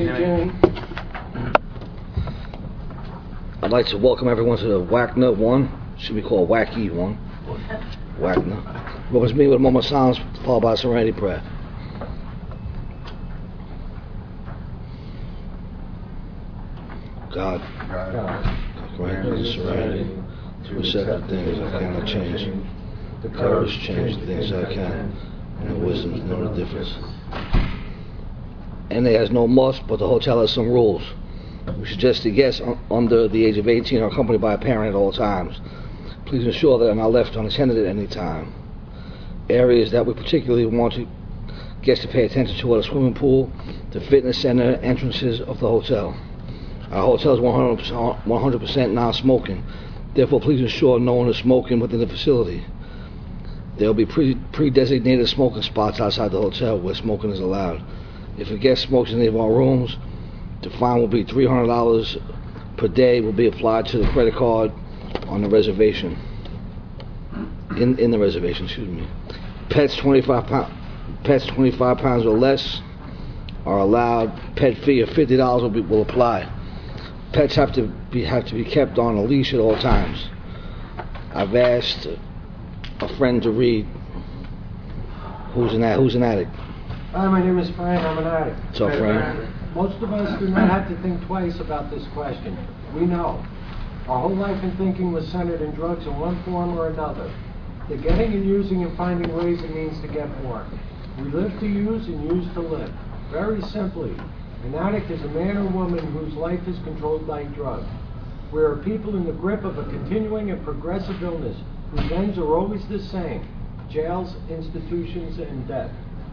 Jimmy. I'd like to welcome everyone to the WACNA 1. Should be called Wacky 1. WACNA. Welcome me with a moment of silence, followed by a serenity prayer. God, grant me the serenity to accept the things I cannot change, the courage to change the things I can, and the wisdom to know the difference. NA has no must, but the hotel has some rules. We suggest the guests under the age of 18 are accompanied by a parent at all times. Please ensure that are not left unattended at any time. Areas that we particularly want guests to pay attention to are the swimming pool, the fitness center, entrances of the hotel. Our hotel is 100% non-smoking. Therefore, please ensure no one is smoking within the facility. There will be pre-designated smoking spots outside the hotel where smoking is allowed. If a guest smokes in any of our rooms, the fine will be $300 per day. Will be applied to the credit card on the reservation. In the reservation, excuse me. Pets 25 pounds or less are allowed. Pet fee of $50 will apply. Pets have to be kept on a leash at all times. I've asked a friend to read. Who's an addict? Hi, my name is Frank. I'm an addict. What's up, Frank? Most of us do not have to think twice about this question. We know. Our whole life and thinking was centered in drugs in one form or another. The getting and using and finding ways and means to get more. We live to use and use to live. Very simply, an addict is a man or woman whose life is controlled by drugs. We are people in the grip of a continuing and progressive illness whose ends are always the same: jails, institutions, and death.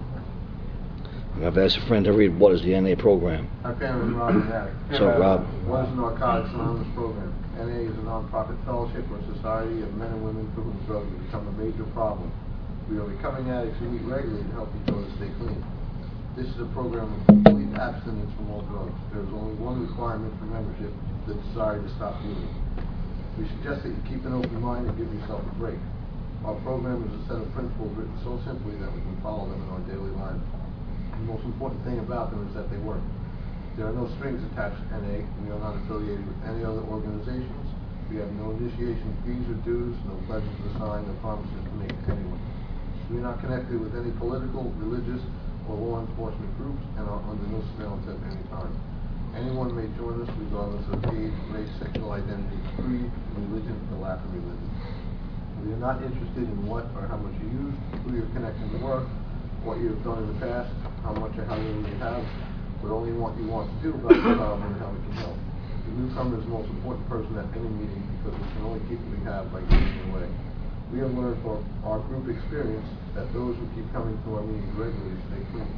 I've asked a friend to read what is the NA program. My family is Rob is an addict. So, Rob? What is the Narcotics Anonymous program? NA is a non-profit fellowship or society of men and women for whom drugs have become a major problem. We are recovering addicts who meet regularly to help each other stay clean. This is a program of complete abstinence from all drugs. There is only one requirement for membership: the desire to stop using. We suggest that you keep an open mind and give yourself a break. Our program is a set of principles written so simply that we can follow them in our daily lives. The most important thing about them is that they work. There are no strings attached to NA. We are not affiliated with any other organizations. We have no initiation fees or dues, no pledges to sign, no promises to make to anyone. We are not connected with any political, religious, or law enforcement groups and are under no surveillance at any time. Anyone may join us regardless of age, race, sexual identity, creed, religion, or lack of religion. We are not interested in what or how much you use, who you're connecting to work, what you have done in the past, how much or how little you have, but only what you want to do about the problem and how we can help. The newcomer is the most important person at any meeting because we can only keep what we have by giving it away. We have learned from our group experience that those who keep coming to our meetings regularly stay clean.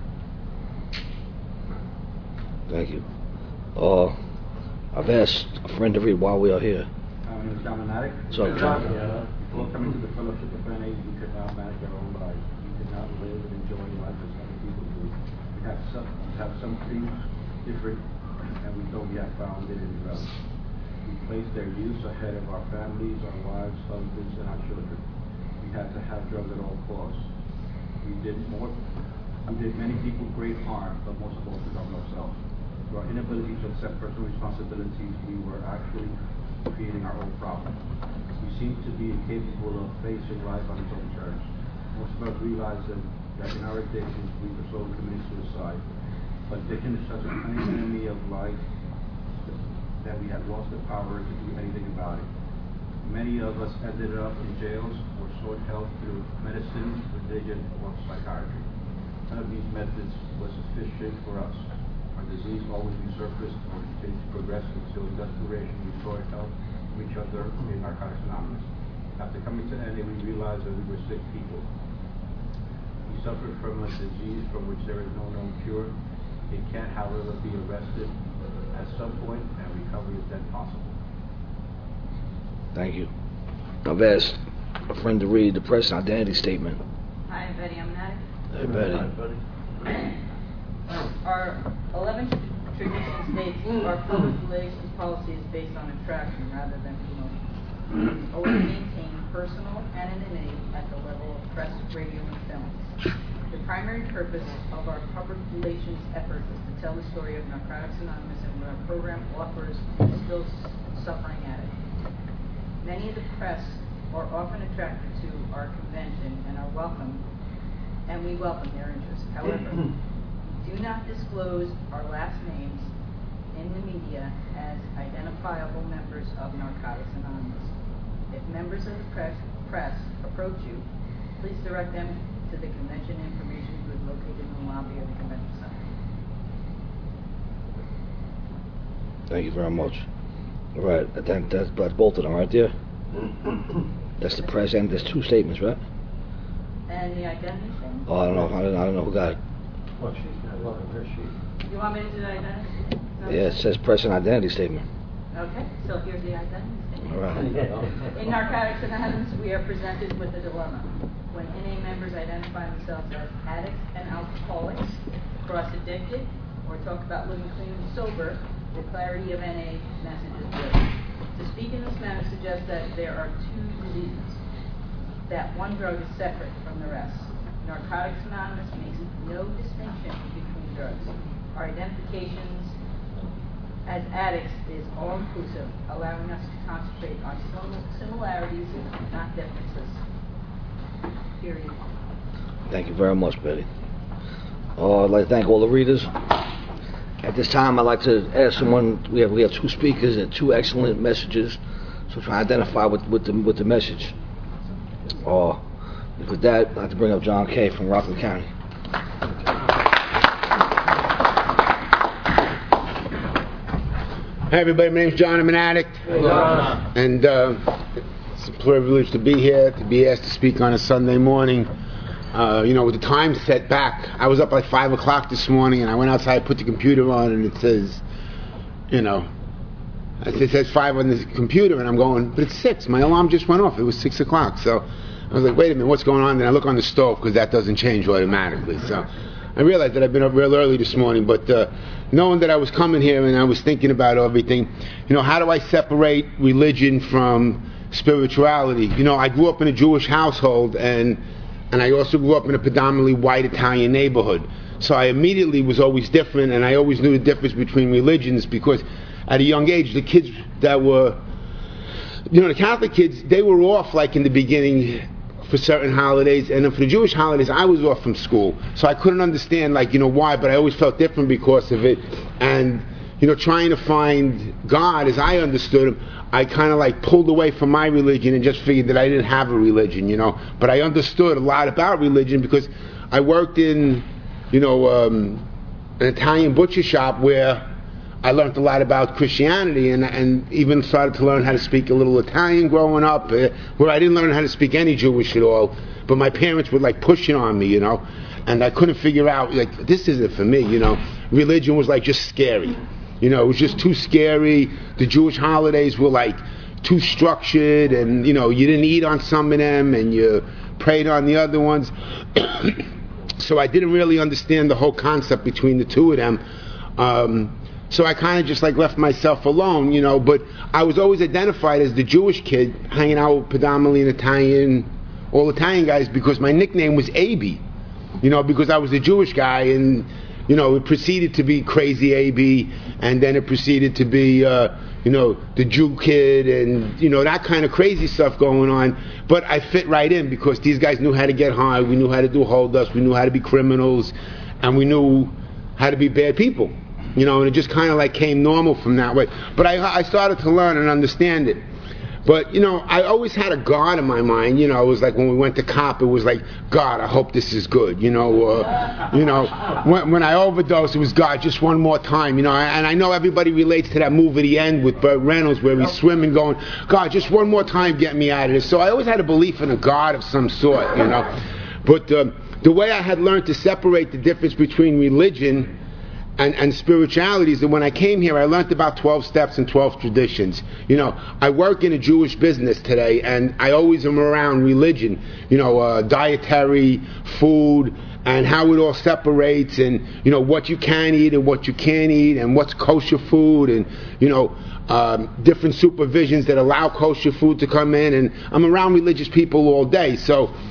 Thank you. I've asked a friend to read while we are here. My name is John Manatic. So, John. Before coming to the Fellowship of NA, we could not manage our own lives. We could not live and enjoy life as other people do. We have some things different, and we thought we had found it in drugs. We placed their use ahead of our families, our wives, husbands, and our children. We had to have drugs at all costs. We did many people great harm, but most of all to ourselves. Through our inability to accept personal responsibilities, we were actually creating our own problem. We seem to be incapable of facing life on its own terms. Most of us realize that in our addictions we were slowly committing suicide. But addiction is such an enemy of life that we had lost the power to do anything about it. Many of us ended up in jails or sought help through medicine, religion, or psychiatry. None of these methods was sufficient for us. Our disease always resurfaced or continued to progress until in desperation we sought help from each other in Narcotics Anonymous. After coming to NA, we realized that we were sick people. We suffered from a disease from which there is no known cure. It can, however, be arrested at some point, and recovery is then possible. Thank you. I've asked a friend to read the press and identity statement. Hi, I'm Betty. I'm an addict. Hey, Betty. Hi, buddy. Our 11th tradition states our public relations policy is based on attraction rather than promotion. Always maintain personal anonymity at the level of press, radio, and films. The primary purpose of our public relations effort is to tell the story of Narcotics Anonymous and what our program offers to those suffering addicts. Many of the press are often attracted to our convention and are welcome, and we welcome their interest. However, do not disclose our last names in the media as identifiable members of Narcotics Anonymous. If members of the press approach you, please direct them to the convention information booth located in the lobby of the convention center. Thank you very much. All right, that's both of them right there. That's the press, and there's two statements, right? And the identity thing? Oh, I don't know who got it. Well, she's not looking her sheet. You want me to do the identity? Yeah, it says press and identity statement. Okay, so here's the identity statement. All right. In Narcotics Anonymous, we are presented with a dilemma. When NA members identify themselves as addicts and alcoholics, cross-addicted, or talk about living clean and sober, the clarity of NA message is good. To speak in this manner suggests that there are two diseases, that one drug is separate from the rest. Narcotics Anonymous makes no distinction between drugs. Our identifications as addicts is all-inclusive, allowing us to concentrate on similarities, not differences. Period. Thank you very much, Betty. I'd like to thank all the readers. At this time, I'd like to ask someone. We have two speakers and two excellent messages. So try to identify with the message. With that, I'd like to bring up John Kay from Rockland County. Hey everybody, my name's John. I'm an addict. Hey, John. And it's a privilege to be here, to be asked to speak on a Sunday morning. With the time set back, I was up like 5 o'clock this morning, and I went outside, put the computer on, and it says, it says 5 on the computer, and I'm going, but it's 6. My alarm just went off. It was 6 o'clock. So I was like, wait a minute, what's going on? Then I look on the stove, because that doesn't change automatically. So I realized that I've been up real early this morning, but knowing that I was coming here and I was thinking about everything, how do I separate religion from spirituality? I grew up in a Jewish household, and I also grew up in a predominantly white Italian neighborhood. So I immediately was always different, and I always knew the difference between religions, because at a young age, the kids that were, the Catholic kids, they were off like in the beginning for certain holidays, and then for the Jewish holidays, I was off from school. So I couldn't understand why, but I always felt different because of it. And trying to find God as I understood him, I kind of pulled away from my religion and just figured that I didn't have a religion, But I understood a lot about religion because I worked in, an Italian butcher shop where I learned a lot about Christianity and even started to learn how to speak a little Italian growing up, where I didn't learn how to speak any Jewish at all. But my parents would push it on me, and I couldn't figure out, this isn't for me, Religion was just scary. It was just too scary. The Jewish holidays were too structured, and you didn't eat on some of them, and you prayed on the other ones. So I didn't really understand the whole concept between the two of them. So I kind of just left myself alone, But I was always identified as the Jewish kid, hanging out with predominantly all Italian guys, because my nickname was AB. Because I was a Jewish guy, and it proceeded to be Crazy AB, and then it proceeded to be, the Jew kid, and, that kind of crazy stuff going on. But I fit right in because these guys knew how to get high, we knew how to do hold-ups, we knew how to be criminals, and we knew how to be bad people. And it just kind of came normal from that way. But I started to learn and understand it. But, I always had a God in my mind. It was when we went to cop, it was God, I hope this is good. When I overdosed, it was God, just one more time. And I know everybody relates to that movie, The End, with Burt Reynolds, where he's swimming going, God, just one more time, get me out of this. So I always had a belief in a God of some sort, But the way I had learned to separate the difference between religion and spirituality is that when I came here, I learned about 12 steps and 12 traditions. I work in a Jewish business today, and I always am around religion, dietary, food, and how it all separates, and, what you can eat and what you can't eat, and what's kosher food, and, different supervisions that allow kosher food to come in, and I'm around religious people all day. So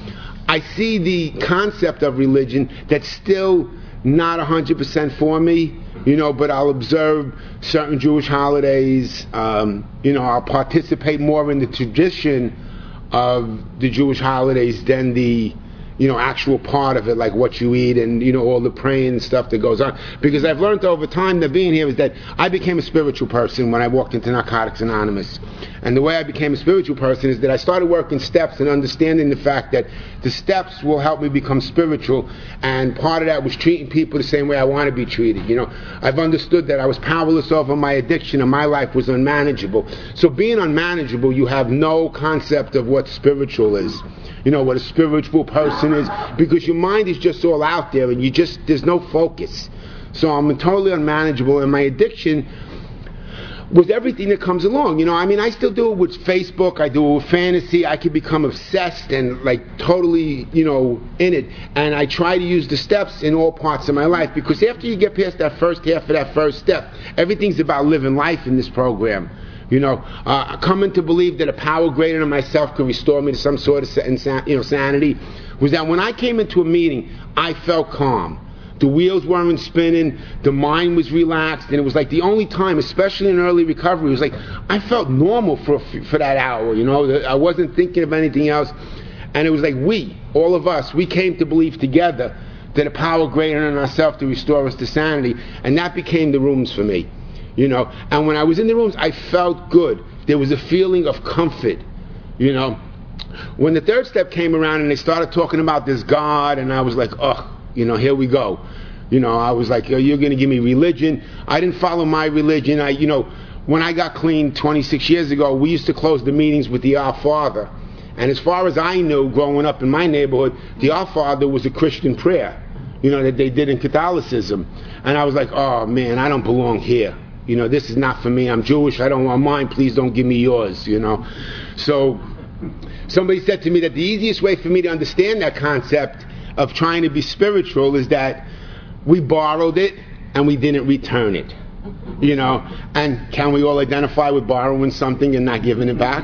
I see the concept of religion that's still not 100% for me, but I'll observe certain Jewish holidays. I'll participate more in the tradition of the Jewish holidays than the actual part of it, like what you eat and all the praying and stuff that goes on. Because I've learned over time that being here is that I became a spiritual person when I walked into Narcotics Anonymous. And the way I became a spiritual person is that I started working steps and understanding the fact that the steps will help me become spiritual, and part of that was treating people the same way I want to be treated. I've understood that I was powerless over my addiction and my life was unmanageable. So being unmanageable, you have no concept of what spiritual is. What a spiritual person is, because your mind is just all out there and there's no focus. So I'm totally unmanageable, and my addiction was everything that comes along. I still do it with Facebook, I do it with fantasy, I can become obsessed and totally, in it. And I try to use the steps in all parts of my life, because after you get past that first half of that first step, everything's about living life in this program. Coming to believe that a power greater than myself could restore me to some sort of sanity, was that when I came into a meeting, I felt calm. The wheels weren't spinning, the mind was relaxed, and it was like the only time, especially in early recovery, it was like I felt normal for that hour. I wasn't thinking of anything else, and it was like all of us, we came to believe together that a power greater than ourselves to restore us to sanity, and that became the rooms for me. And when I was in the rooms, I felt good. There was a feeling of comfort, When the third step came around and they started talking about this God, and I was like, here we go. I was like, you're going to give me religion. I didn't follow my religion. When I got clean 26 years ago, we used to close the meetings with the Our Father. And as far as I knew, growing up in my neighborhood, the Our Father was a Christian prayer, that they did in Catholicism. And I was like, oh man, I don't belong here. This is not for me. I'm Jewish. I don't want mine. Please don't give me yours, So somebody said to me that the easiest way for me to understand that concept of trying to be spiritual is that we borrowed it and we didn't return it. And can we all identify with borrowing something and not giving it back?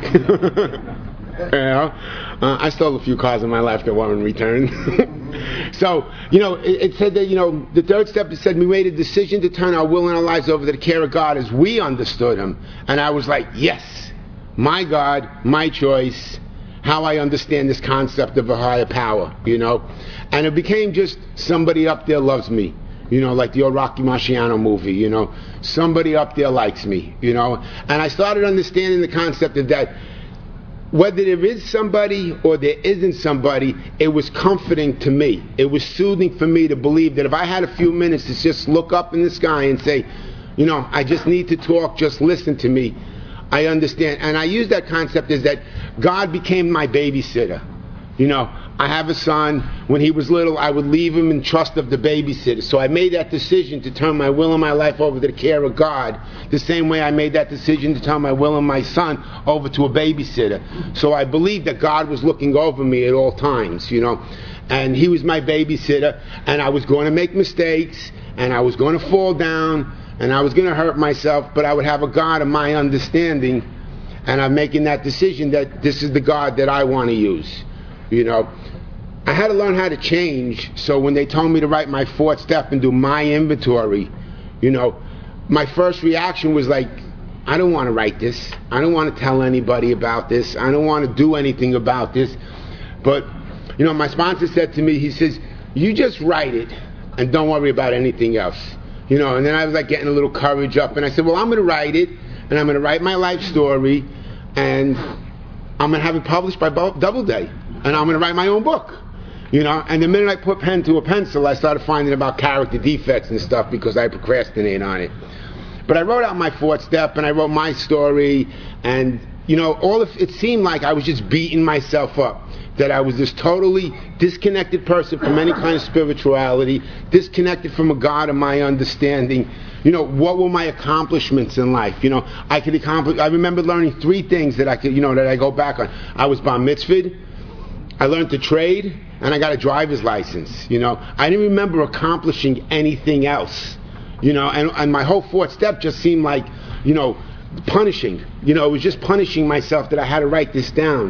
I stole a few cars in my life that weren't returned. So, it said that, the third step, it said we made a decision to turn our will and our lives over to the care of God as we understood Him. And I was like, yes, my God, my choice, how I understand this concept of a higher power, And it became just somebody up there loves me, like the old Rocky Marciano movie, somebody up there likes me, And I started understanding the concept of that. Whether there is somebody or there isn't somebody, it was comforting to me. It was soothing for me to believe that if I had a few minutes to just look up in the sky and say, I just need to talk, just listen to me, I understand. And I use that concept as that God became my babysitter. I have a son. When he was little, I would leave him in trust of the babysitter. So I made that decision to turn my will and my life over to the care of God, the same way I made that decision to turn my will and my son over to a babysitter. So I believed that God was looking over me at all times, and He was my babysitter, and I was going to make mistakes, and I was going to fall down, and I was going to hurt myself, but I would have a God of my understanding, and I'm making that decision that this is the God that I want to use. I had to learn how to change, so when they told me to write my fourth step and do my inventory, my first reaction was like, I don't want to write this. I don't want to tell anybody about this. I don't want to do anything about this. But, my sponsor said to me, he says, you just write it and don't worry about anything else. And then I was like getting a little courage up, and I said, well, I'm going to write it, and I'm going to write my life story, and I'm going to have it published by Doubleday. And I'm going to write my own book, And the minute I put pen to a pencil, I started finding about character defects and stuff because I procrastinate on it. But I wrote out my fourth step, and I wrote my story, and it seemed like I was just beating myself up, that I was this totally disconnected person from any kind of spirituality, disconnected from a God of my understanding. What were my accomplishments in life? I remember learning 3 things that I could, that I go back on. I was bar mitzvahed, I learned to trade, and I got a driver's license. I didn't remember accomplishing anything else. And my whole fourth step just seemed like, punishing. It was just punishing myself that I had to write this down.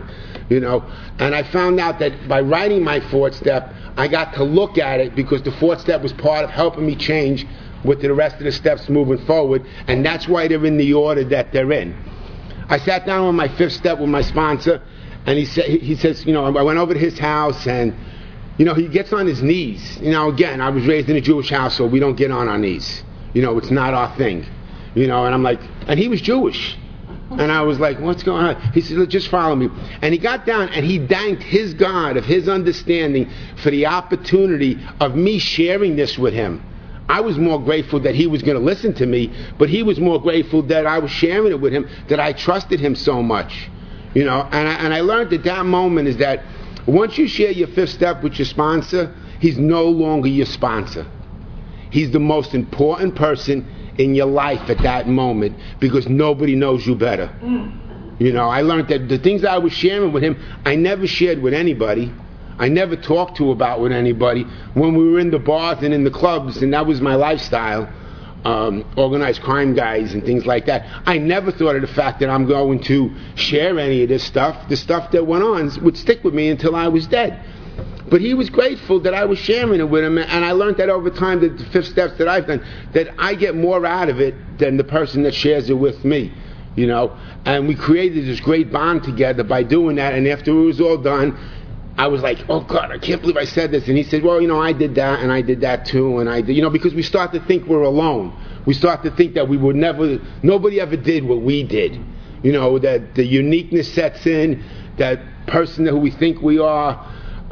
you know. And I found out that by writing my fourth step, I got to look at it because the fourth step was part of helping me change with the rest of the steps moving forward, and that's why they're in the order that they're in. I sat down on my fifth step with my sponsor, and he says, you know, I went over to his house, and, you know, he gets on his knees. You know, again, I was raised in a Jewish household. We don't get on our knees. You know, it's not our thing. You know, and I'm like, and he was Jewish. And I was like, what's going on? He said, just follow me. And he got down and he thanked his God of his understanding for the opportunity of me sharing this with him. I was more grateful that he was going to listen to me, but he was more grateful that I was sharing it with him, that I trusted him so much. You know, and I learned at that moment is that once you share your fifth step with your sponsor, he's no longer your sponsor. He's the most important person in your life at that moment because nobody knows you better. You know, I learned that the things I was sharing with him, I never shared with anybody. I never talked to about with anybody. When we were in the bars and in the clubs, and that was my lifestyle, organized crime guys and things like that, I never thought of the fact that I'm going to share any of this stuff. The stuff that went on would stick with me until I was dead. But he was grateful that I was sharing it with him, and I learned that over time, that the fifth steps that I've done, that I get more out of it than the person that shares it with me, you know. And we created this great bond together by doing that, and after it was all done, I was like, oh God, I can't believe I said this. And he said, well, you know, I did that, and I did that too, and I did, you know, because we start to think we're alone. We start to think that we would never, nobody ever did what we did. You know, that the uniqueness sets in, that person who we think we are.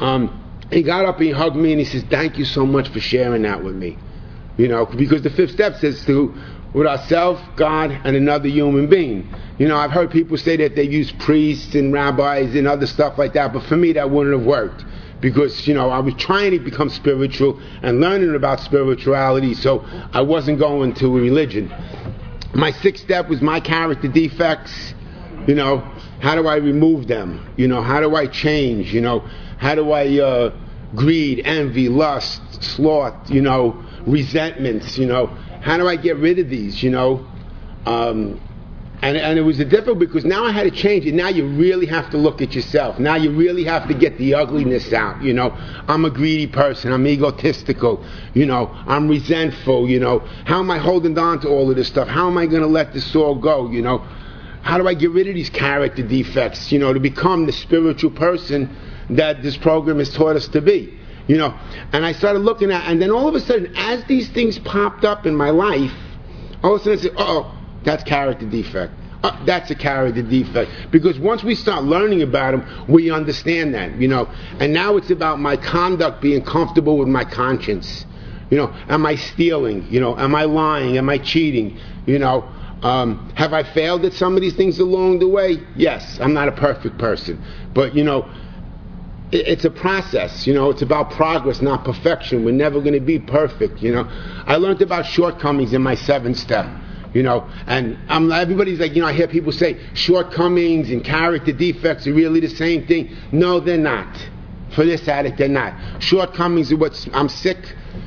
He got up and he hugged me and he says, thank you so much for sharing that with me. You know, because the fifth step says to, with ourselves, God, and another human being. You know, I've heard people say that they use priests and rabbis and other stuff like that, but for me that wouldn't have worked. Because, you know, I was trying to become spiritual and learning about spirituality, so I wasn't going to a religion. My sixth step was my character defects. You know, how do I remove them? You know, how do I change? You know, how do I greed, envy, lust, sloth, you know, resentments, you know, how do I get rid of these, you know? And it was difficult because now I had to change it. Now you really have to look at yourself. Now you really have to get the ugliness out, you know. I'm a greedy person. I'm egotistical, you know. I'm resentful, you know. How am I holding on to all of this stuff? How am I going to let this all go, you know? How do I get rid of these character defects, you know, to become the spiritual person that this program has taught us to be, you know? And I started looking at, and then all of a sudden, as these things popped up in my life, all of a sudden I said, oh, that's character defect. That's a character defect. Because once we start learning about them, we understand that, you know? And now it's about my conduct being comfortable with my conscience. You know, am I stealing? You know, am I lying? Am I cheating? You know, have I failed at some of these things along the way? Yes, I'm not a perfect person. But, you know, it's a process, you know. It's about progress, not perfection. We're never going to be perfect, you know. I learned about shortcomings in my seventh step, you know. And everybody's like, you know, I hear people say shortcomings and character defects are really the same thing. No, they're not. For this addict, they're not. Shortcomings are what I'm sick.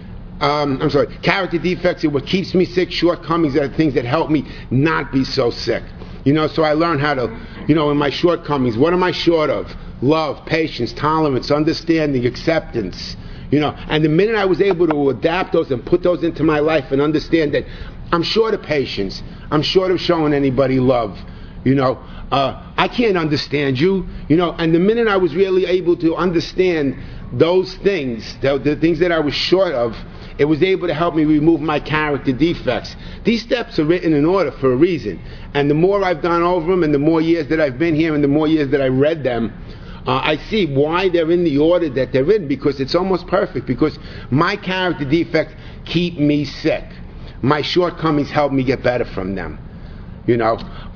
Character defects are what keeps me sick. Shortcomings are the things that help me not be so sick. You know, so I learned how to, you know, in my shortcomings, what am I short of? Love, patience, tolerance, understanding, acceptance. You know, and the minute I was able to adapt those and put those into my life and understand that I'm short of patience, I'm short of showing anybody love. You know, I can't understand you. You know, and the minute I was really able to understand those things, the things that I was short of, it was able to help me remove my character defects. These steps are written in order for a reason. And the more I've gone over them and the more years that I've been here and the more years that I read them, I see why they're in the order that they're in, because it's almost perfect. Because my character defects keep me sick. My shortcomings help me get better from them. You know,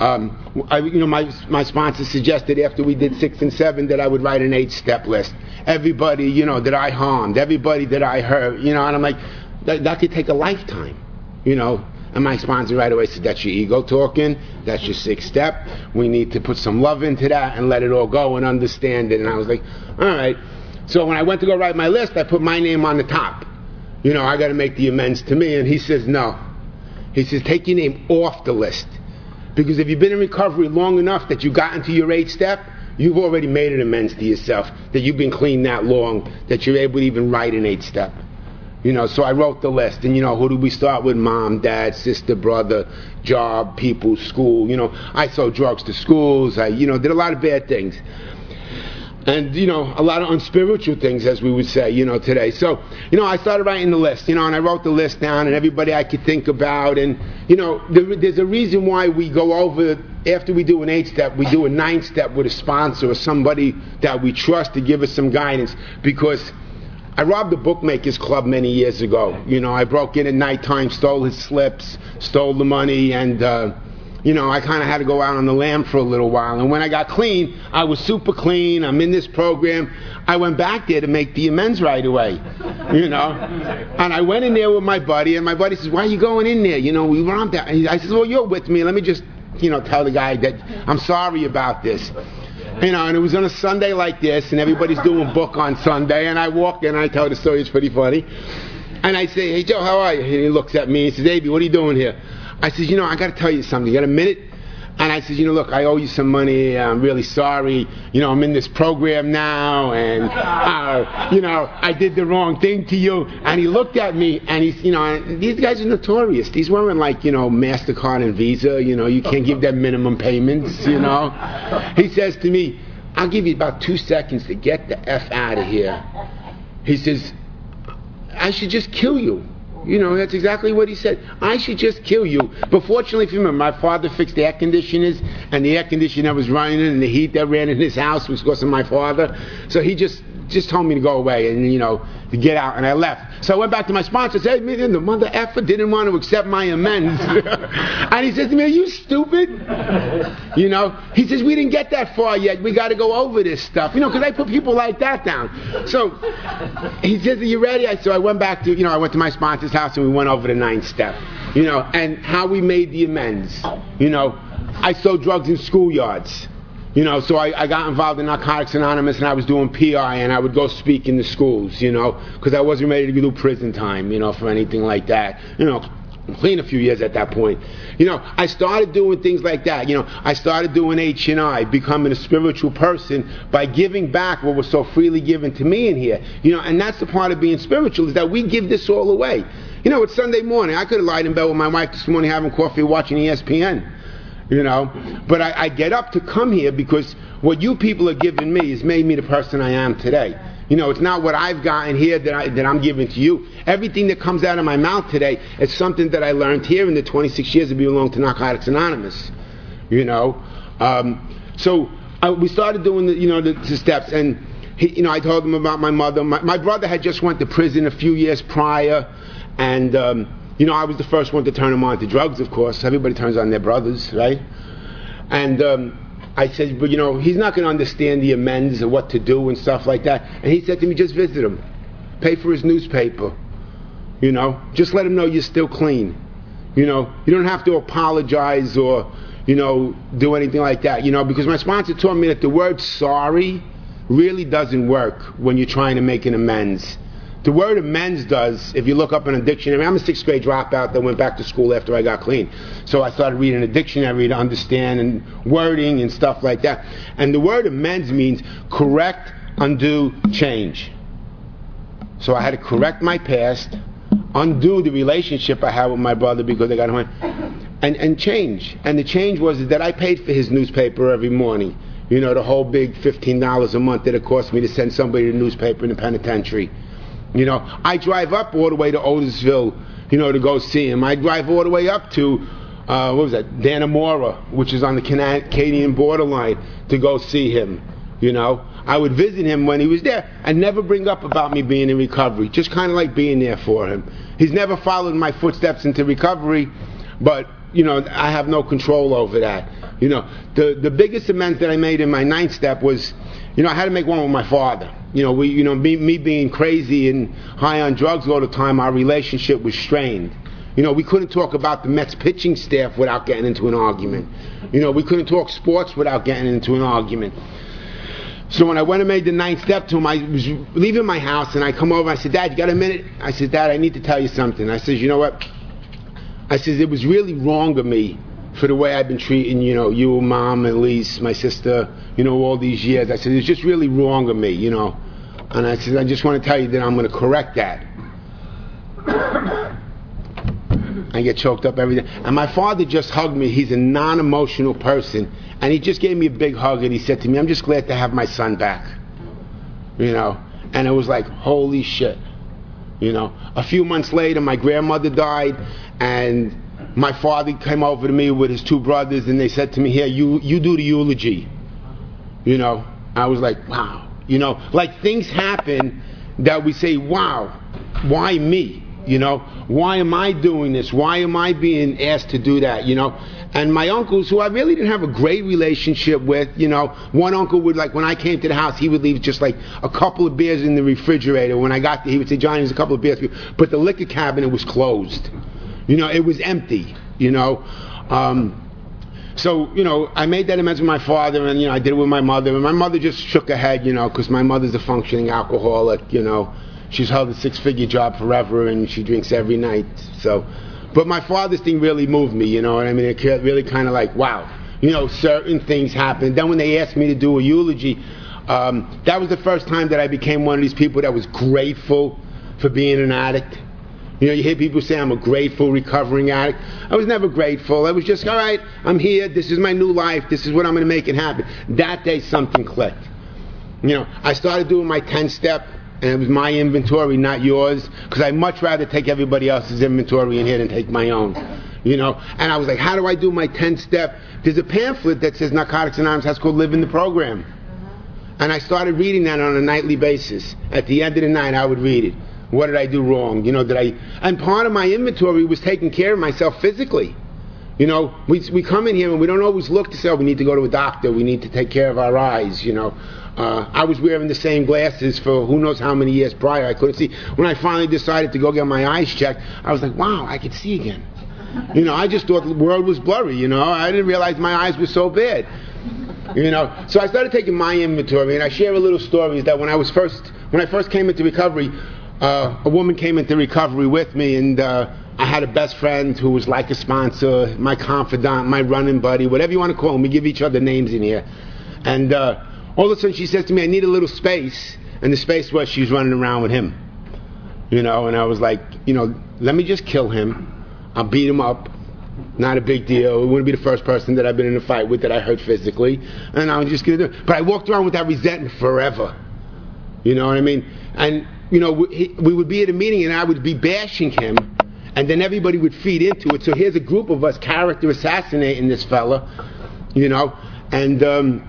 my sponsor suggested after we did 6 and 7 that I would write an 8-step list. Everybody, you know, that I harmed, everybody that I hurt, you know, and I'm like, that could take a lifetime, you know. And my sponsor right away said, that's your ego talking, that's your 6th step. We need to put some love into that and let it all go and understand it. And I was like, all right. So when I went to go write my list, I put my name on the top. You know, I got to make the amends to me. And he says, no. He says, take your name off the list. Because if you've been in recovery long enough that you got into your 8th step, you've already made an amends to yourself, that you've been clean that long, that you're able to even write an 8-step. So I wrote the list, and who do we start with? Mom, dad, sister, brother, job, people, school. I sold drugs to schools. I, did a lot of bad things. And, a lot of unspiritual things, as we would say, today. So, I started writing the list, and I wrote the list down, and everybody I could think about. And, there's a reason why we go over, after we do an 8-step, we do a 9-step with a sponsor or somebody that we trust to give us some guidance. Because I robbed a bookmakers club many years ago. I broke in at nighttime, stole his slips, stole the money, and, I kind of had to go out on the lam for a little while. And when I got clean, I was super clean. I'm in this program. I went back there to make the amends right away, And I went in there with my buddy, and my buddy says, "Why are you going in there? We robbed that." I said, "Well, you're with me. Let me just, tell the guy that I'm sorry about this." And it was on a Sunday like this, and everybody's doing book on Sunday, and I walk in, and I tell the story, it's pretty funny. And I say, "Hey, Joe, how are you?" And he looks at me and says, "Abe, what are you doing here?" I says, "I got to tell you something. You got a minute?" And I says, "Look, I owe you some money. I'm really sorry. I'm in this program now, and, I did the wrong thing to you." And he looked at me, and he's, these guys are notorious. These weren't like, MasterCard and Visa. You can't give them minimum payments, He says to me, "I'll give you about 2 seconds to get the F out of here." He says, "I should just kill you." That's exactly what he said. "I should just kill you." But fortunately for him, my father fixed the air conditioners, and the air conditioner was running, and the heat that ran in his house was because of my father. So he just told me to go away and, to get out, and I left. So I went back to my sponsor and said, "Hey, the mother effer didn't want to accept my amends." And he says to me, "Are you stupid?" He says, "We didn't get that far yet. We got to go over this stuff." Because I put people like that down. So he says, "Are you ready?" So I went back to, I went to my sponsor's house, and we went over the 9-step, and how we made the amends. I sold drugs in schoolyards. So I got involved in Narcotics Anonymous, and I was doing PI, and I would go speak in the schools, because I wasn't ready to do prison time, for anything like that. I'm clean a few years at that point. I started doing things like that. I started doing H&I, becoming a spiritual person by giving back what was so freely given to me in here. And that's the part of being spiritual, is that we give this all away. It's Sunday morning. I could have lied in bed with my wife this morning having coffee, watching ESPN. But I get up to come here because what you people are giving me has made me the person I am today. It's not what I've gotten here that I'm giving to you. Everything that comes out of my mouth today is something that I learned here in the 26 years that we belong to Narcotics Anonymous. So we started doing the steps, and I told them about my mother. My brother had just went to prison a few years prior, and I was the first one to turn him on to drugs, of course. Everybody turns on their brothers, right? And I said, but he's not going to understand the amends or what to do and stuff like that. And he said to me, "Just visit him. Pay for his newspaper. Just let him know you're still clean. You don't have to apologize or, do anything like that. Because my sponsor taught me that the word sorry really doesn't work when you're trying to make an amends. The word amends does, if you look up in a dictionary. I'm a 6th grade dropout that went back to school after I got clean. So I started reading a dictionary to understand and wording and stuff like that. And the word amends means correct, undo, change. So I had to correct my past, undo the relationship I had with my brother because I got him, and change. And the change was that I paid for his newspaper every morning. The whole big $15 a month that it cost me to send somebody the newspaper in the penitentiary. I drive up all the way to Otisville, to go see him. I drive all the way up to, Dannemora, which is on the Canadian borderline, to go see him. I would visit him when he was there. I'd never bring up about me being in recovery, just kind of like being there for him. He's never followed my footsteps into recovery, but, I have no control over that. The biggest amends that I made in my 9th step was, I had to make one with my father. Me being crazy and high on drugs all the time, our relationship was strained. We couldn't talk about the Mets pitching staff without getting into an argument. We couldn't talk sports without getting into an argument. So when I went and made the 9th step to him, I was leaving my house, and I come over, I said, "Dad, you got a minute?" I said, "Dad, I need to tell you something." I said, "You know what?" I said, "It was really wrong of me for the way I've been treating, you, Mom, Elise, my sister, all these years. I said, it's just really wrong of me, And I said, I just want to tell you that I'm going to correct that. I get choked up every day. And my father just hugged me. He's a non-emotional person. And he just gave me a big hug and he said to me, I'm just glad to have my son back. And it was like, holy shit. A few months later, my grandmother died, and my father came over to me with his two brothers, and they said to me, here, you do the eulogy. I was like, wow. Like things happen that we say, wow, why me? Why am I doing this? Why am I being asked to do that? And my uncles, who I really didn't have a great relationship with, one uncle would, like, when I came to the house, he would leave just like a couple of beers in the refrigerator. When I got there, he would say, Johnny, there's a couple of beers. But the liquor cabinet was closed. It was empty, So, I made that amends with my father, and, I did it with my mother. And my mother just shook her head, because my mother's a functioning alcoholic, She's held a 6-figure job forever, and she drinks every night. So, but my father's thing really moved me, what I mean? It really kind of like, wow, certain things happen. Then when they asked me to do a eulogy, that was the first time that I became one of these people that was grateful for being an addict. You hear people say, I'm a grateful, recovering addict. I was never grateful. I was just, all right, I'm here. This is my new life. This is what I'm going to make it happen. That day, something clicked. I started doing my 10-step, and it was my inventory, not yours, because I'd much rather take everybody else's inventory in here than take my own. And I was like, how do I do my 10-step? There's a pamphlet that says Narcotics Anonymous. That's called Live in the Program. And I started reading that on a nightly basis. At the end of the night, I would read it. What did I do wrong? And part of my inventory was taking care of myself physically. We come in here and we don't always look to say, oh, we need to go to a doctor. We need to take care of our eyes, I was wearing the same glasses for who knows how many years prior. I couldn't see. When I finally decided to go get my eyes checked, I was like, wow, I could see again. I just thought the world was blurry, I didn't realize my eyes were so bad. So I started taking my inventory, and I share a little story is that when I first came into recovery, a woman came into recovery with me, and I had a best friend who was like a sponsor, my confidant, my running buddy, whatever you want to call him. We give each other names in here. And all of a sudden she says to me, I need a little space. And the space was she was running around with him. And I was like, let me just kill him. I'll beat him up. Not a big deal. It wouldn't be the first person that I've been in a fight with that I hurt physically. And I was just going to do it. But I walked around with that resentment forever. You know what I mean? And, we would be at a meeting and I would be bashing him. And then everybody would feed into it. So here's a group of us character assassinating this fella. And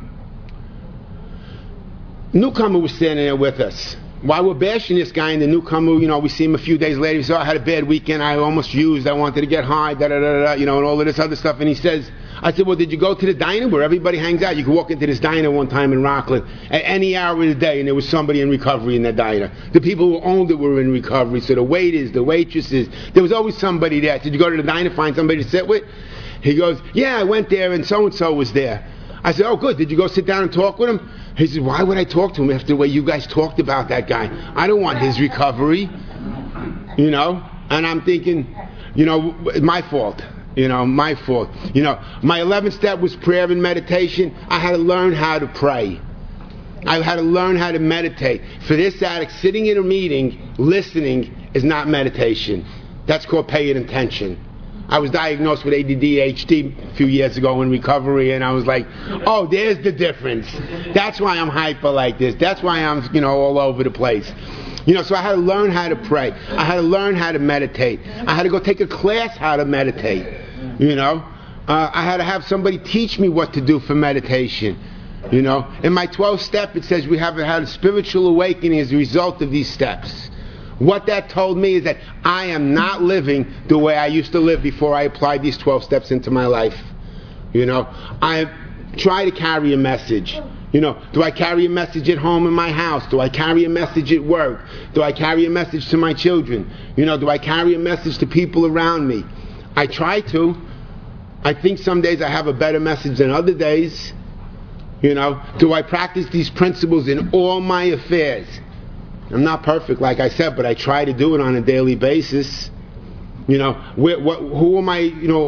newcomer was standing there with us. While we're bashing this guy, and the newcomer, we see him a few days later. He said, I had a bad weekend. I almost used. I wanted to get high, and all of this other stuff. And he says, I said, well, did you go to the diner where everybody hangs out? You could walk into this diner one time in Rockland at any hour of the day, and there was somebody in recovery in that diner. The people who owned it were in recovery. So the waiters, the waitresses, there was always somebody there. Did you go to the diner, find somebody to sit with? He goes, yeah, I went there, and so-and-so was there. I said, oh, good. Did you go sit down and talk with him? He said, why would I talk to him after the way you guys talked about that guy? I don't want his recovery, And I'm thinking, my fault, my fault. My 11th step was prayer and meditation. I had to learn how to pray. I had to learn how to meditate. For this addict, sitting in a meeting, listening, is not meditation. That's called paying attention. I was diagnosed with ADHD a few years ago in recovery, and I was like, oh, there's the difference. That's why I'm hyper like this. That's why I'm, all over the place. So I had to learn how to pray. I had to learn how to meditate. I had to go take a class how to meditate. I had to have somebody teach me what to do for meditation. In my 12th step, it says we have had a spiritual awakening as a result of these steps. What that told me is that I am not living the way I used to live before I applied these 12 steps into my life. I try to carry a message. Do I carry a message at home in my house? Do I carry a message at work? Do I carry a message to my children? Do I carry a message to people around me? I try to. I think some days I have a better message than other days. Do I practice these principles in all my affairs? I'm not perfect, like I said, but I try to do it on a daily basis. Who am I,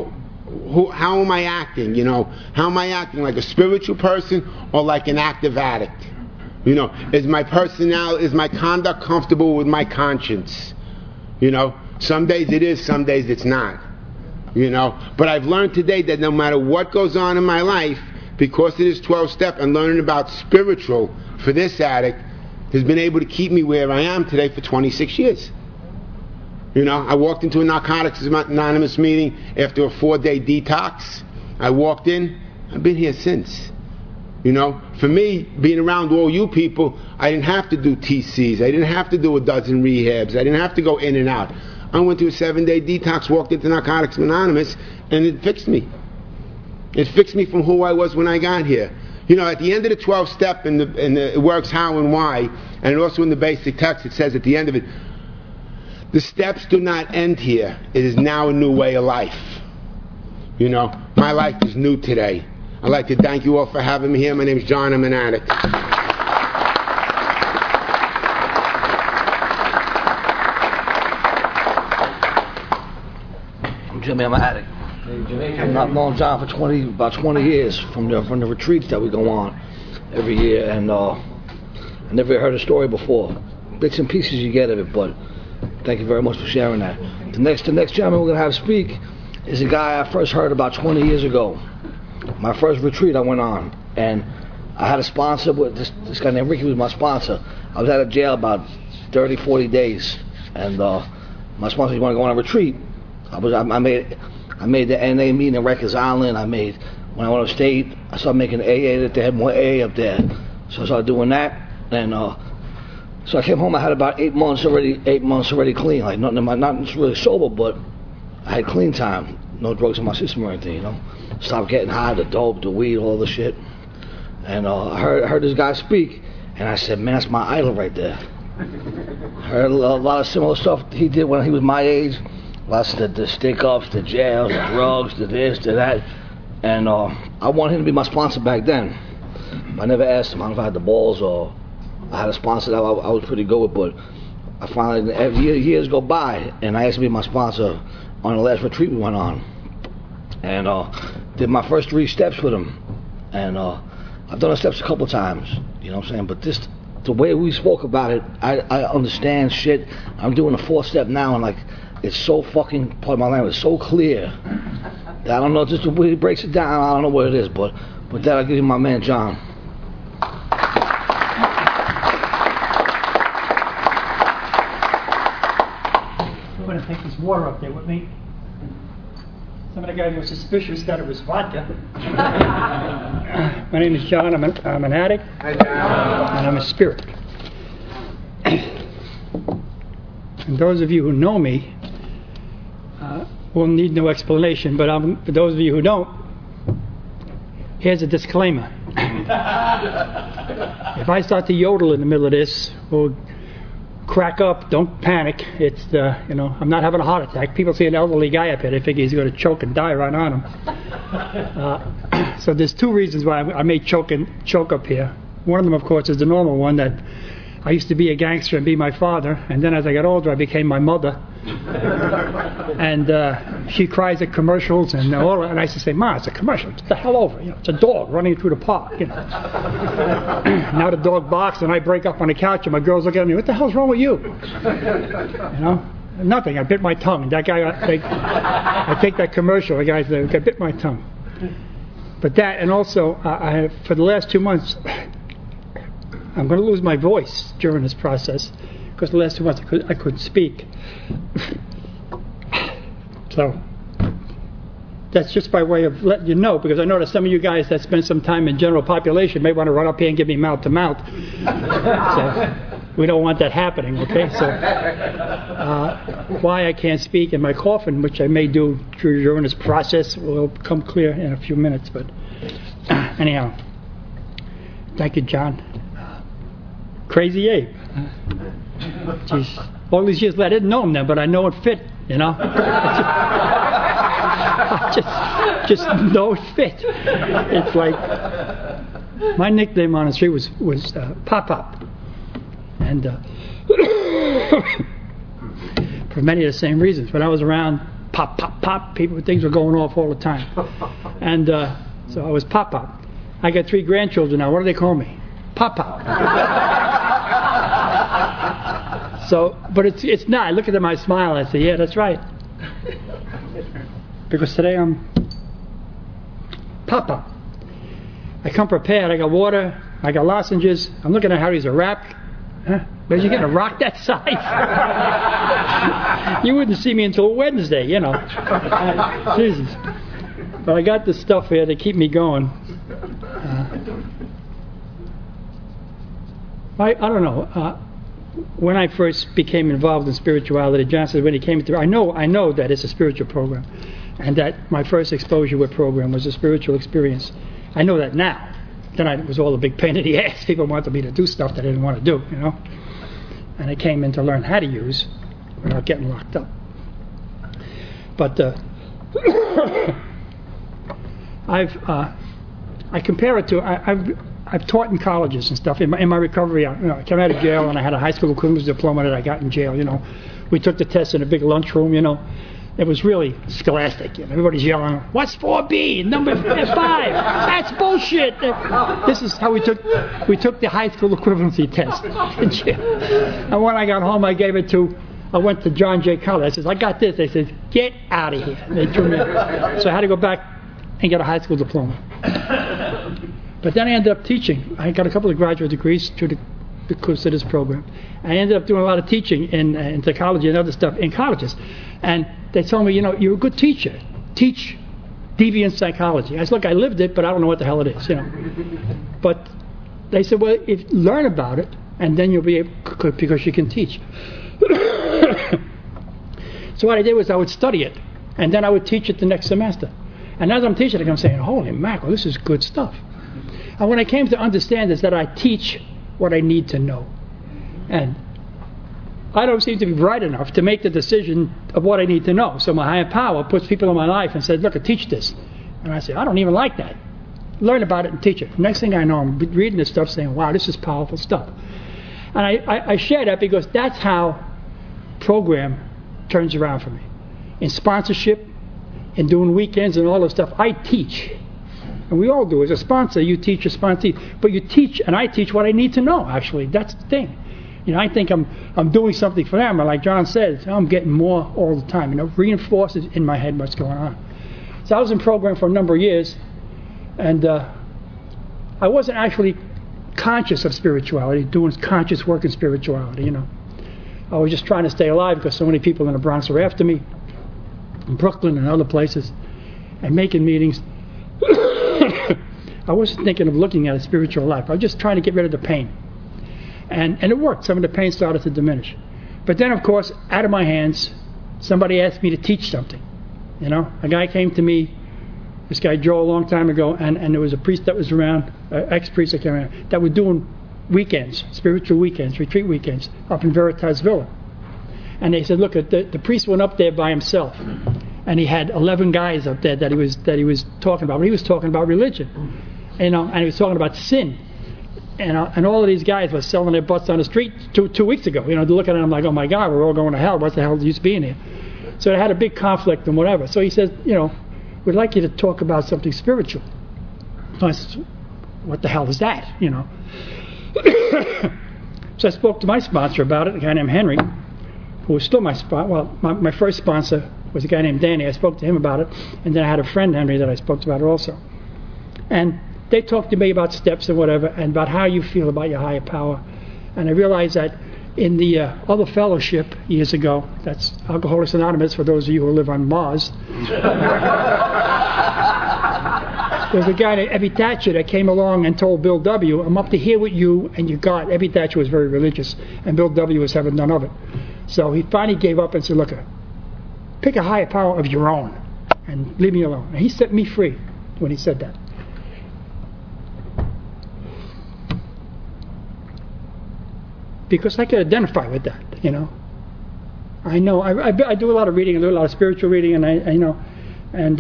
how am I acting? You know, how am I acting, like a spiritual person or like an active addict? You know, is my personality, is my conduct comfortable with my conscience? You know, some days it is, some days it's not. You know, but I've learned today that no matter what goes on in my life, because it is 12-step and learning about spiritual for this addict has been able to keep me where I am today for 26 years. You know, I walked into a Narcotics Anonymous meeting after a 4-day detox. I walked in, I've been here since. You know, for me, being around all you people, I didn't have to do TCs. I didn't have to do a dozen rehabs. I didn't have to go in and out. I went through a 7-day detox, walked into Narcotics Anonymous, and it fixed me. It fixed me from who I was when I got here. You know, at the end of the 12-step, and it works how and why, and also in the basic text, it says at the end of it, the steps do not end here. It is now a new way of life. You know, my life is new today. I'd like to thank you all for having me here. My name is John. I'm an addict. I'm Jimmy. I'm an addict. I've not known John for about 20 years from the retreats that we go on every year, and I never heard a story before. Bits and pieces you get of it, but thank you very much for sharing that. The next gentleman we're gonna have speak is a guy I first heard about 20 years ago. My first retreat I went on, and I had a sponsor with this guy named Ricky was my sponsor. I was out of jail about 30, 40 days, and my sponsor, you want to go on a retreat? I made the NA meeting in Rikers Island. When I went upstate, I started making AA, that they had more AA up there. So I started doing that, and so I came home. I had about 8 months already clean. Like not really sober, but I had clean time. No drugs in my system or anything, you know. Stopped getting high, the dope, the weed, all the shit. And I heard this guy speak, and I said, man, that's my idol right there. I heard a lot of similar stuff he did when he was my age. Lots of the stick-ups, the jails, the drugs, the this, the that. And I wanted him to be my sponsor back then. I never asked him if I had the balls, or I had a sponsor that I was pretty good with, but I finally, years go by, and I asked him to be my sponsor on the last retreat we went on. And did my first 3 steps with him. And I've done the steps a couple times, you know what I'm saying? But the way we spoke about it, I understand shit. I'm doing the 4th step now, and like, it's so fucking, pardon my language, so clear that I don't know, just the way he breaks it down, I don't know what it is, but with that, I'll give you my man, John. I'm going to take this water up there with me. Some of the guys were suspicious that it was vodka. My name is John. I'm an addict. Hi, John. And I'm a spirit. And those of you who know me will need no explanation, but for those of you who don't, here's a disclaimer. If I start to yodel in the middle of this, or crack up, don't panic. It's I'm not having a heart attack. People see an elderly guy up here, they think he's going to choke and die right on him. So there's 2 reasons why I may choke up here. One of them, of course, is the normal one, that I used to be a gangster and be my father, and then as I got older, I became my mother. And she cries at commercials, and I used to say, Ma, it's a commercial. Get the hell over. It's a dog running through the park. Now the dog barks, and I break up on the couch, and my girls look at me, what the hell's wrong with you? Nothing. I bit my tongue. That guy, I take that commercial. The guy said, I bit my tongue. But that, and also, for the last 2 months, I'm going to lose my voice during this process, because the last 2 months I couldn't speak. So that's just by way of letting you know, because I know that some of you guys that spend some time in general population may want to run up here and give me mouth to mouth. So we don't want that happening, okay? So why I can't speak in my coffin, which I may do during this process, will come clear in a few minutes. But anyhow, thank you, John. Crazy Abe. Jeez. All these years I didn't know him then, but I know it fit, just know it fit. It's like my nickname on the street was Pop Pop, and for many of the same reasons. When I was around pop, pop, pop. Things were going off all the time. And so I was Pop Pop. I got 3 grandchildren now. What do they call me? Pop Pop. So, but it's not. I look at them, I smile, I say, yeah, that's right. Because today I'm Pop Pop. I come prepared. I got water. I got lozenges. I'm looking at how he's a wrap. Huh? Where'd you get a rock that size? You wouldn't see me until Wednesday, you know. Jesus. But I got this stuff here to keep me going. I don't know. When I first became involved in spirituality, John said when he came through, I know that it's a spiritual program, and that my first exposure with program was a spiritual experience. I know that now. Then it was all a big pain in the ass. People wanted me to do stuff that I didn't want to do, you know. And I came in to learn how to use without getting locked up. But I compare it to I've taught in colleges and stuff in my recovery. I came out of jail and I had a high school equivalence diploma that I got in jail. You know, we took the test in a big lunchroom. You know, it was really scholastic. You know, everybody's yelling, "What's 4B? Number 5? That's bullshit." This is how we took the high school equivalency test in jail. And when I got home, I went to John Jay College. I said, "I got this." They said, "Get out of here." And they threw me out. So I had to go back and get a high school diploma. But then I ended up teaching. I got a couple of graduate degrees because of this program. I ended up doing a lot of teaching in psychology and other stuff in colleges. And they told me, you know, you're a good teacher. Teach deviant psychology. I said, look, I lived it, but I don't know what the hell it is, you know. But they said, well, learn about it, and then you'll be able, because you can teach. So what I did was I would study it, and then I would teach it the next semester. And as I'm teaching it, I'm saying, holy mackerel, this is good stuff. And when I came to understand is that I teach what I need to know. And I don't seem to be bright enough to make the decision of what I need to know. So my higher power puts people in my life and says, look, teach this. And I say, I don't even like that. Learn about it and teach it. Next thing I know, I'm reading this stuff saying, wow, this is powerful stuff. And I share that because that's how program turns around for me. In sponsorship, in doing weekends and all this stuff, I teach. And we all do. As a sponsor, you teach a sponsee. But you teach, and I teach what I need to know, actually. That's the thing. You know, I think I'm doing something for them. And like John said, I'm getting more all the time. You know, reinforces in my head what's going on. So I was in program for a number of years. And I wasn't actually conscious of spirituality, doing conscious work in spirituality, you know. I was just trying to stay alive because so many people in the Bronx were after me, in Brooklyn and other places, and making meetings. I wasn't thinking of looking at a spiritual life. I was just trying to get rid of the pain. And it worked. Some of the pain started to diminish. But then, of course, out of my hands, somebody asked me to teach something. You know, a guy came to me, this guy Joe, a long time ago, and there was a priest that was around, ex-priest that came around, that were doing weekends, spiritual weekends, retreat weekends, up in Veritas Villa. And they said, look, the priest went up there by himself. And he had 11 guys up there that he was talking about. But he was talking about religion, you know, and he was talking about sin, and all of these guys were selling their butts on the street 2 weeks ago. You know, looking at them like, oh my God, we're all going to hell. What the hell is the use being here? So they had a big conflict and whatever. So he says, you know, we'd like you to talk about something spiritual. So I said, what the hell is that? You know. So I spoke to my sponsor about it, a guy named Henry, who was still my sponsor. Well, my first sponsor was a guy named Danny. I spoke to him about it, and then I had a friend, Henry, that I spoke to about it also. And they talked to me about steps and whatever, and about how you feel about your higher power. And I realized that in the other fellowship years ago, that's Alcoholics Anonymous for those of you who live on Mars, there's a guy named Ebby Thatcher that came along and told Bill W., I'm up to here with you and your God. Ebby Thatcher was very religious, and Bill W. was having none of it. So he finally gave up and said, look, pick a higher power of your own and leave me alone. And he set me free when he said that. Because I could identify with that, you know. I know, I do a lot of reading, I do a lot of spiritual reading, and I you know, and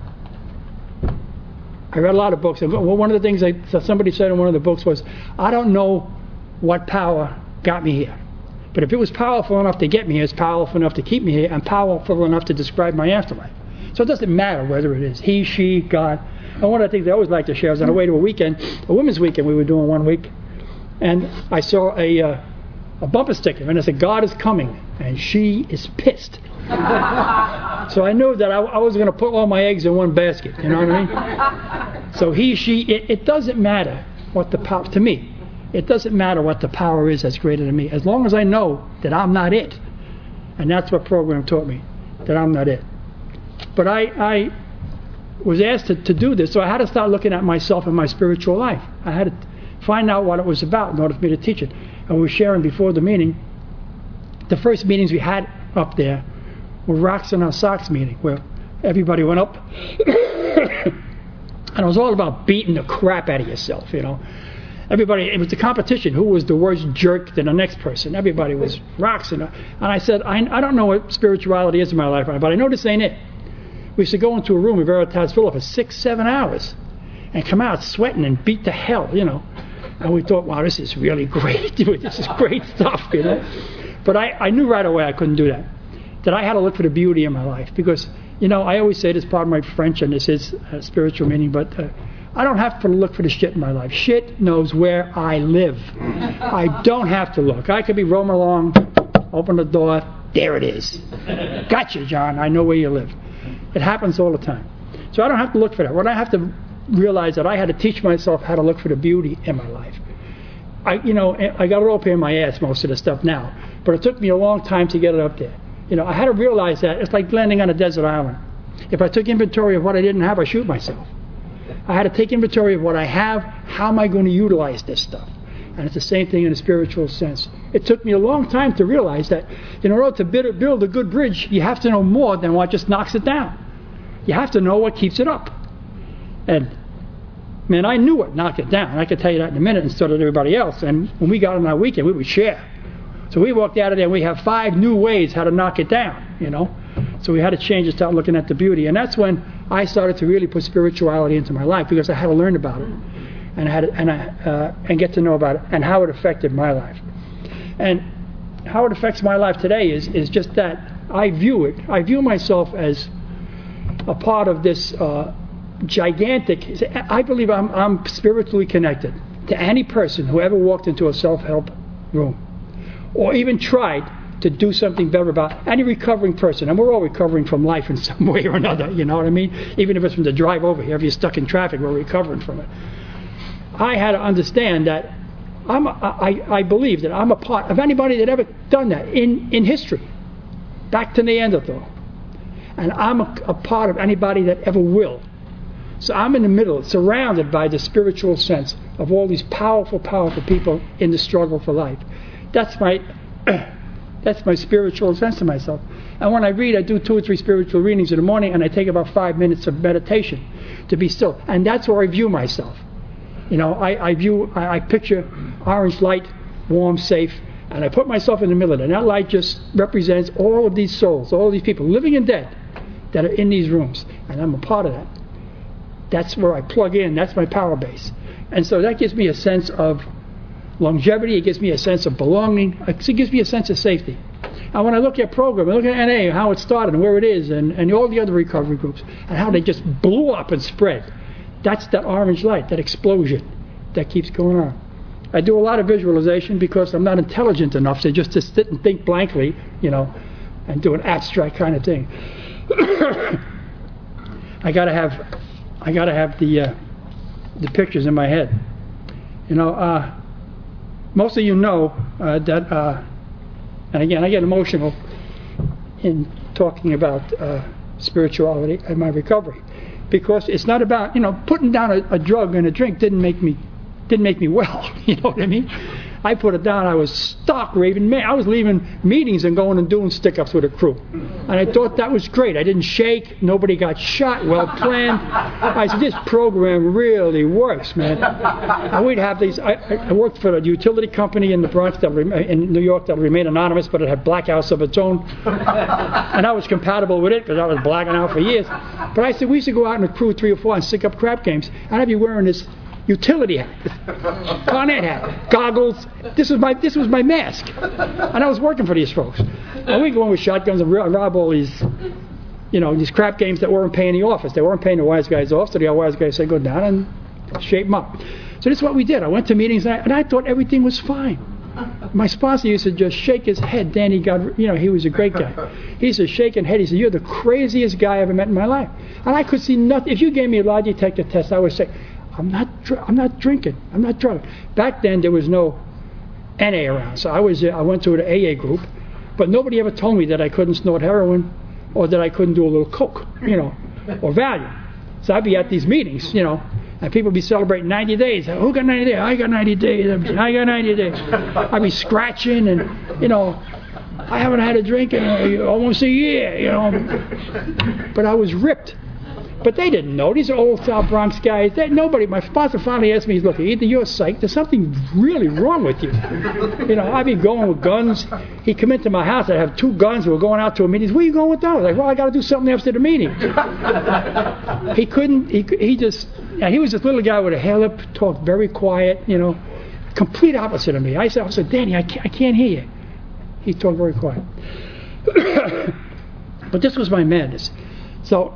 I read a lot of books. And one of the things somebody said in one of the books was, I don't know what power got me here, But if it was powerful enough to get me here, it's powerful enough to keep me here, and powerful enough to describe my afterlife. So it doesn't matter whether it is he, she, God. And one of the things I always like to share is on the way to a women's weekend we were doing one week, and I saw a bumper sticker, and it said, God is coming, and she is pissed. So I knew that I was going to put all my eggs in one basket, you know what I mean? So he, she, it doesn't matter what the power, to me, it doesn't matter what the power is that's greater than me, as long as I know that I'm not it. And that's what program taught me, that I'm not it. But I was asked to do this, so I had to start looking at myself and my spiritual life. I had to find out what it was about in order for me to teach it. And we were sharing before the meeting, the first meetings we had up there were Rocks in Our Socks meeting, where everybody went up, and it was all about beating the crap out of yourself, you know. Everybody, it was a competition. Who was the worst jerk than the next person? Everybody was rocks. And I said, I don't know what spirituality is in my life, but I know this ain't it. We used to go into a room in Veritas Villa for 6-7 hours and come out sweating and beat to hell, you know. And we thought, wow, this is really great, dude. This is great stuff, you know. But I knew right away I couldn't do that. That I had to look for the beauty in my life. Because, you know, I always say this, part of my French, and this is a spiritual meaning, but I don't have to look for the shit in my life. Shit knows where I live. I don't have to look. I could be roaming along, open the door, there it is. Gotcha, John, I know where you live. It happens all the time. So I don't have to look for that. What I have to realize that I had to teach myself how to look for the beauty in my life. I got it up here in my ass, most of the stuff now, but it took me a long time to get it up there. You know, I had to realize that it's like landing on a desert island. If I took inventory of what I didn't have, I shoot myself. I had to take inventory of what I have. How am I going to utilize this stuff? And it's the same thing in a spiritual sense. It took me a long time to realize that in order to build a good bridge, you have to know more than what just knocks it down. You have to know what keeps it up. And, man, I knew what knocked it down. I could tell you that in a minute, and so did everybody else. And when we got on our weekend, we would share. So we walked out of there and we have 5 new ways how to knock it down, you know. So we had to change and start looking at the beauty. And that's when I started to really put spirituality into my life, because I had to learn about it and get to know about it and how it affected my life. And how it affects my life today is just that I view myself as a part of this gigantic, I believe I'm spiritually connected to any person who ever walked into a self-help room or even tried to do something better about any recovering person. And we're all recovering from life in some way or another, you know what I mean? Even if it's from the drive over here, if you're stuck in traffic, we're recovering from it. I had to understand that I believe that I'm a part of anybody that ever done that in history, back to Neanderthal. And I'm a part of anybody that ever will. So I'm in the middle, surrounded by the spiritual sense of all these powerful, powerful people in the struggle for life. That's my spiritual sense of myself. And when I read, I do 2 or 3 spiritual readings in the morning, and I take about 5 minutes of meditation to be still. And that's where I view myself. You know, I picture orange light, warm, safe, and I put myself in the middle of it. And that light just represents all of these souls, all of these people, living and dead, that are in these rooms. And I'm a part of that. That's where I plug in. That's my power base. And so that gives me a sense of longevity. It gives me a sense of belonging. It gives me a sense of safety. And when I look at program, I look at NA, how it started and where it is, and all the other recovery groups, and how they just blew up and spread. That's that orange light, that explosion that keeps going on. I do a lot of visualization because I'm not intelligent enough to just sit and think blankly, you know, and do an abstract kind of thing. I gotta have the pictures in my head. You know, most of you know that, and again, I get emotional in talking about spirituality and my recovery, because it's not about, you know, putting down a drug and a drink didn't make me well. You know what I mean? I put it down. I was stark raving mad. I was leaving meetings and going and doing stick-ups with a crew. And I thought that was great. I didn't shake. Nobody got shot. Well planned. I said, this program really works, man. And we'd have these. I worked for a utility company in the Bronx, in New York, that remained anonymous, but it had blackouts of its own. And I was compatible with it because I was blacking out for years. But I said, we used to go out in a crew, 3 or 4, and stick up crap games. And I'd be wearing this utility hat, Con Ed hat, goggles. This was my mask, and I was working for these folks. And we go in with shotguns and rob all these, these crap games that weren't paying the office. They weren't paying the wise guys off, so the wise guys said, go down and shape them up. So this is what we did. I went to meetings, and I thought everything was fine. My sponsor used to just shake his head. Danny, he was a great guy. He used to shake his head. He said, you're the craziest guy I ever met in my life. And I could see nothing. If you gave me a lie detector test, I would say, I'm not drinking. I'm not drunk. Back then, there was no NA around. So I went to an AA group, but nobody ever told me that I couldn't snort heroin or that I couldn't do a little coke, or Valium. So I'd be at these meetings, and people would be celebrating 90 days. Who got 90 days? I got 90 days. I got 90 days. I'd be scratching and, I haven't had a drink in almost a year, But I was ripped. But they didn't know. These are old South Bronx guys. My sponsor finally asked me, look, either you're psyched, there's something really wrong with you. I'd be going with guns. He'd come into my house. I'd have 2 guns. We were going out to a meeting. Where are you going with those? Like, well, I got to do something after the meeting. He couldn't, he was this little guy with a hair lip, talked very quiet, complete opposite of me. I said, Danny, I can't hear you. He talked very quiet. But this was my madness. So,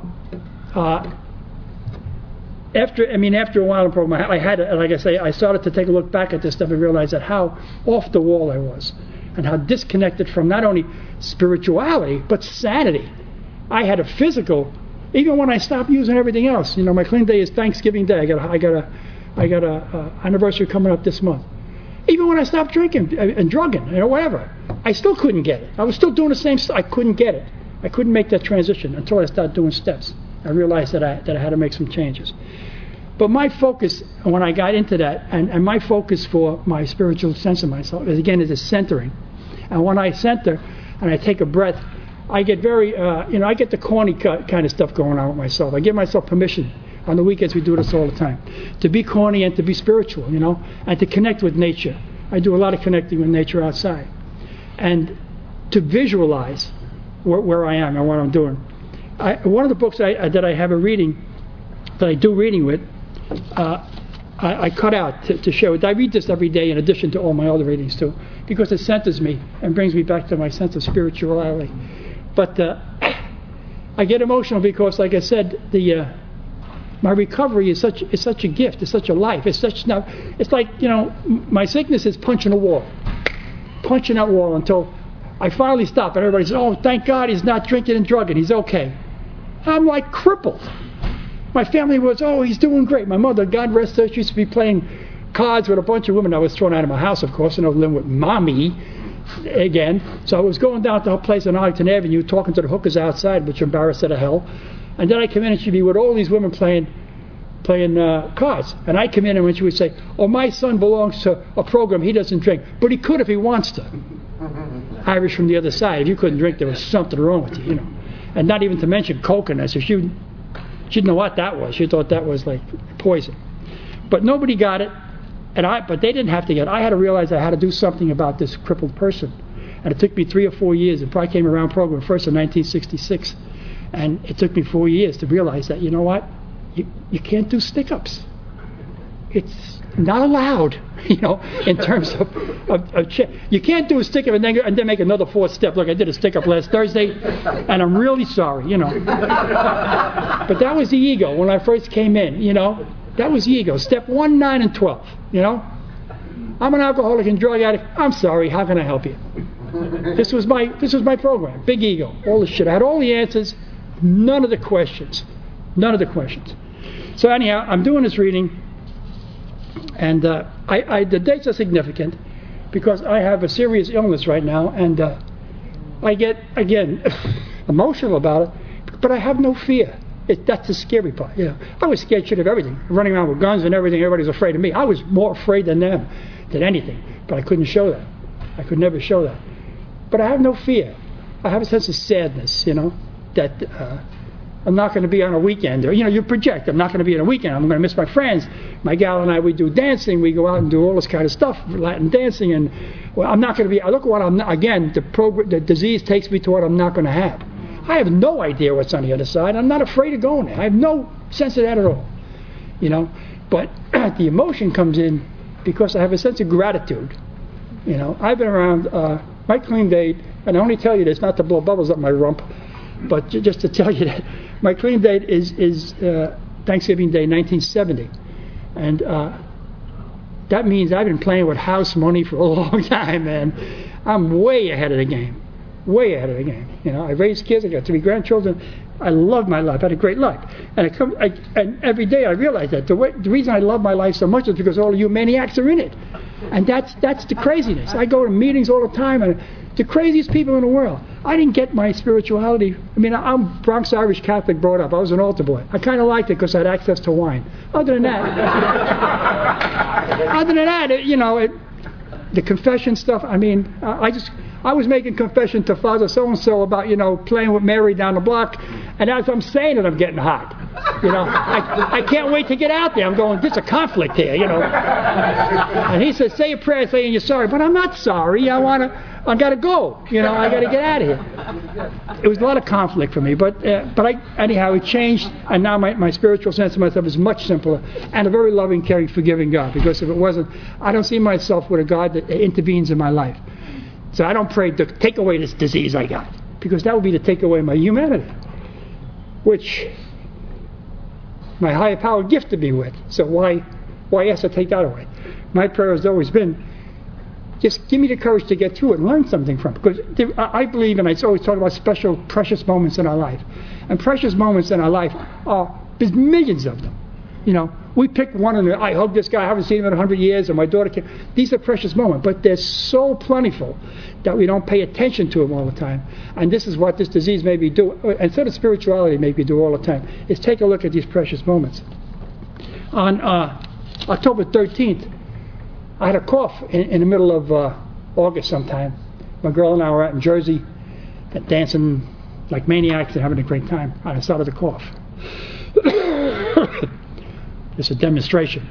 after a while in the program, I had, like I say, I started to take a look back at this stuff and realize that how off the wall I was, and how disconnected from not only spirituality but sanity. I had a physical, even when I stopped using everything else. My clean day is Thanksgiving Day. I got a anniversary coming up this month. Even when I stopped drinking and drugging, whatever, I still couldn't get it. I was still doing the same stuff. I couldn't get it. I couldn't make that transition until I started doing steps. I realized that I had to make some changes. But my focus, when I got into that, and my focus for my spiritual sense of myself, is a centering. And when I center and I take a breath, I get very, I get the corny kind of stuff going on with myself. I give myself permission. On the weekends, we do this all the time. To be corny and to be spiritual, and to connect with nature. I do a lot of connecting with nature outside. And to visualize where I am and what I'm doing. One of the books that I have that I do reading with, I cut out to show it. I read this every day in addition to all my other readings too, because it centers me and brings me back to my sense of spirituality. But I get emotional because, like I said, my recovery is such a gift. It's such a life. It's like my sickness is punching that wall until I finally stop, and everybody says, oh, thank God he's not drinking and drugging. He's okay. I'm like crippled. My family was, oh, he's doing great. My mother, God rest her, she used to be playing cards with a bunch of women. I was thrown out of my house, of course, and I was living with Mommy again. So I was going down to her place on Arlington Avenue, talking to the hookers outside, which embarrassed her to hell. And then I come in and she'd be with all these women playing cards. And I come in and when she would say, oh, my son belongs to a program, he doesn't drink. But he could if he wants to. Irish from the other side. If you couldn't drink, there was something wrong with you, And not even to mention coconut. So she didn't know what that was. She thought that was like poison. But nobody got it. But they didn't have to get it. I had to realize I had to do something about this crippled person. And it took me 3 or 4 years. It probably came around program first in 1966. And it took me 4 years to realize that, you know what? You can't do stick-ups. It's not allowed, in terms of you can't do a stick-up and then make another 4th step. Look, I did a stick-up last Thursday, and I'm really sorry, But that was the ego when I first came in, That was the ego. Step 1, 9, and 12, I'm an alcoholic and drug addict. I'm sorry. How can I help you? This was my program. Big ego. All the shit. I had all the answers. None of the questions. So anyhow, I'm doing this reading, and the dates are significant because I have a serious illness right now, and I get, again, emotional about it, but I have no fear. That's the scary part. I was scared shit of everything, running around with guns and everything. Everybody's afraid of me. I was more afraid than them, than anything, but I couldn't show that. I could never show that. But I have no fear. I have a sense of sadness, that I'm not going to be on a weekend. Or, you project, I'm not going to be on a weekend. I'm going to miss my friends. My gal and I, we do dancing. We go out and do all this kind of stuff, Latin dancing. And I'm not going to be, I look at what I'm not, again, the disease takes me to what I'm not going to have. I have no idea what's on the other side. I'm not afraid of going there. I have no sense of that at all. But the emotion comes in because I have a sense of gratitude. You know, I've been around my clean date, and I only tell you this not to blow bubbles up my rump, but just to tell you that my clean date is Thanksgiving Day 1970. And that means I've been playing with house money for a long time, man. I'm way ahead of the game. Way ahead of the game. You know, I raised kids, I got 3 grandchildren. I love my life. I had a great life. And every day I realize that. The reason I love my life so much is because all of you maniacs are in it. And that's the craziness. I go to meetings all the time, and the craziest people in the world. I didn't get my spirituality. I mean, I'm Bronx Irish Catholic brought up. I was an altar boy. I kind of liked it because I had access to wine. Other than that, you know, the confession stuff, I mean, I was making confession to Father so-and-so about, you know, playing with Mary down the block, and as I'm saying it, I'm getting hot. You know, I can't wait to get out there. I'm going, there's a conflict here, you know. And he says, say a prayer saying you're sorry, but I'm not sorry. I got to go. You know, I got to get out of here. It was a lot of conflict for me, but anyhow, it changed, and now my spiritual sense of myself is much simpler, and a very loving, caring, forgiving God, because if it wasn't, I don't see myself with a God that intervenes in my life. So I don't pray to take away this disease I got, because that would be to take away my humanity, which my higher power gifted me with. So why ask to take that away? My prayer has always been, just give me the courage to get through it and learn something from it. Because I believe, and I always talk about special, precious moments in our life. And precious moments in our life there's millions of them. You know, we pick one, and I hug this guy, I haven't seen him in 100 years, and my daughter came. These are precious moments, but they're so plentiful that we don't pay attention to them all the time. And this is what this disease made me do, instead of spirituality made me do all the time, is take a look at these precious moments. On October 13th, I had a cough in the middle of August sometime. My girl and I were out in Jersey, dancing like maniacs and having a great time. I started to cough. It's a demonstration.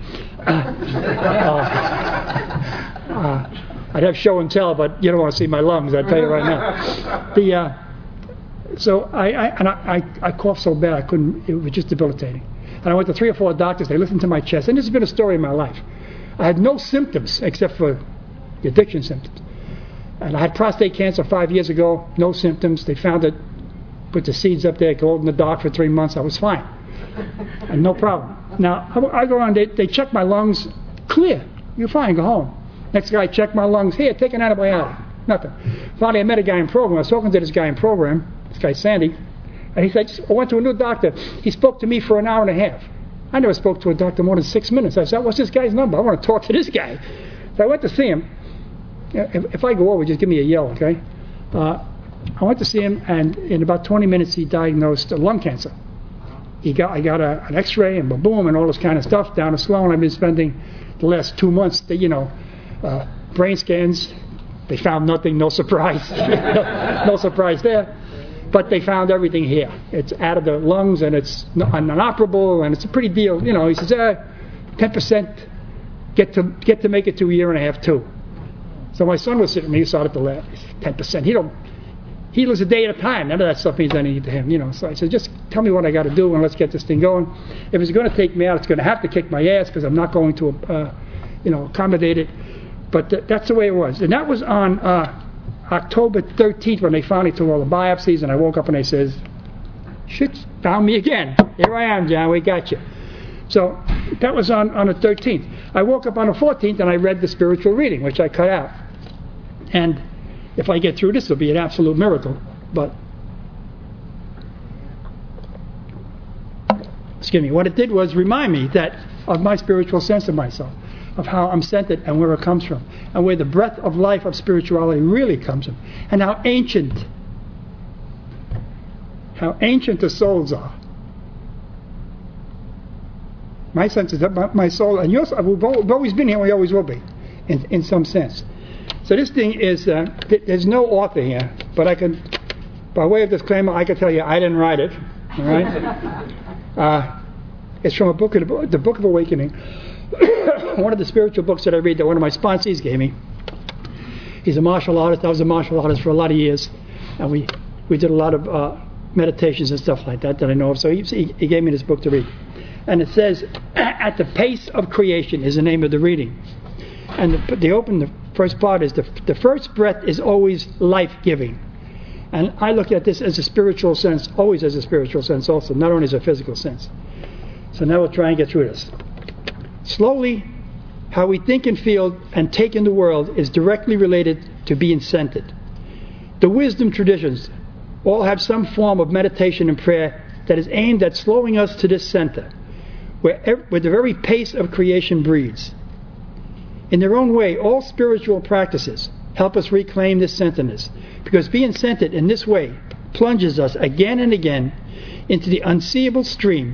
I'd have show and tell, but you don't want to see my lungs, I'll tell you right now. So I coughed so bad I couldn't, it was just debilitating. And I went to 3 or 4 doctors, they listened to my chest, and this has been a story in my life. I had no symptoms except for the addiction symptoms. And I had prostate cancer 5 years ago, no symptoms. They found it, put the seeds up there, glowed in the dark for 3 months, I was fine. And no problem. Now, I go on, they check my lungs, clear, you're fine, go home. Next guy checked my lungs, here, take an antibiotic, nothing. Finally, I met a guy in program, I was talking to this guy in program, this guy Sandy, and he said, I went to a new doctor, he spoke to me for an hour and a half. I never spoke to a doctor more than 6 minutes. I said, what's this guy's number? I want to talk to this guy. So I went to see him. If I go over, just give me a yell, okay? I went to see him, and in about 20 minutes, he diagnosed lung cancer. I got an X-ray and boom and all this kind of stuff down at Sloan. I've been spending the last 2 months, brain scans. They found nothing, no surprise. No surprise there. But they found everything here. It's out of the lungs, and it's inoperable, and it's a pretty deal. You know, he says, 10% get to make it to a year and a half, too. So my son was sitting with me, he started to laugh. He said, 10%. He lives a day at a time. None of that stuff means anything to him, you know. So I said, just tell me what I got to do, and let's get this thing going. If it's going to take me out, it's going to have to kick my ass, because I'm not going to, accommodate it. But that's the way it was. And that was on October 13th when they finally took all the biopsies, and I woke up and they says, shit, found me again. Here I am, John, we got you. So that was on the 13th. I woke up on the 14th and I read the spiritual reading, which I cut out. And if I get through this, it'll be an absolute miracle. But, excuse me, what it did was remind me of my spiritual sense of myself, of how I'm centered and where it comes from, and where the breath of life of spirituality really comes from, and how ancient the souls are. My sense is that my soul and yours, we've always been here, we always will be, in some sense. So this thing is, there's no author here, but I can, by way of disclaimer, I can tell you I didn't write it, all right? It's from a book, the Book of Awakening, one of the spiritual books that I read that one of my sponsees gave me. He's a martial artist. I was a martial artist for a lot of years, and we did a lot of meditations and stuff like that I know of. So he gave me this book to read. And it says, at the pace of creation is the name of the reading. And the first part is, the first breath is always life-giving. And I look at this as a spiritual sense, always as a spiritual sense also, not only as a physical sense. So now we'll try and get through this. Slowly, how we think and feel and take in the world is directly related to being centered. The wisdom traditions all have some form of meditation and prayer that is aimed at slowing us to this center, where the very pace of creation breathes. In their own way, all spiritual practices help us reclaim this centeredness, because being centered in this way plunges us again and again into the unseeable stream